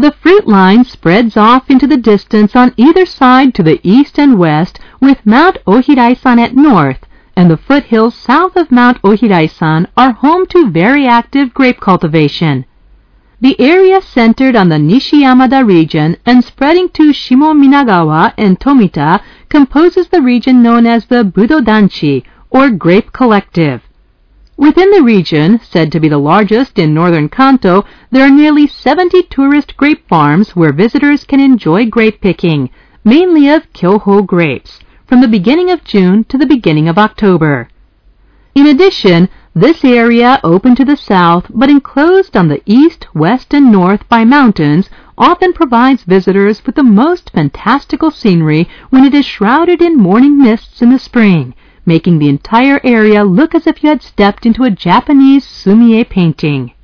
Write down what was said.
The fruit line spreads off into the distance on either side to the east and west, with Mount Ohiraisan at north, and the foothills south of Mount Ohiraisan are home to very active grape cultivation. The area centered on the Nishi-Yamada region and spreading to Shimo-Minagawa and Tomita composes the region known as the Budo-Danchi, or Grape Collective. Within the region, said to be the largest in northern Kanto, there are nearly 70 tourist grape farms where visitors can enjoy grape picking, mainly of Kyoho grapes, from the beginning of June to the beginning of October. In addition, this area, open to the south but enclosed on the east, west, and north by mountains, often provides visitors with the most fantastical scenery when it is shrouded in morning mists in the spring, making the entire area look as if you had stepped into a Japanese sumie painting.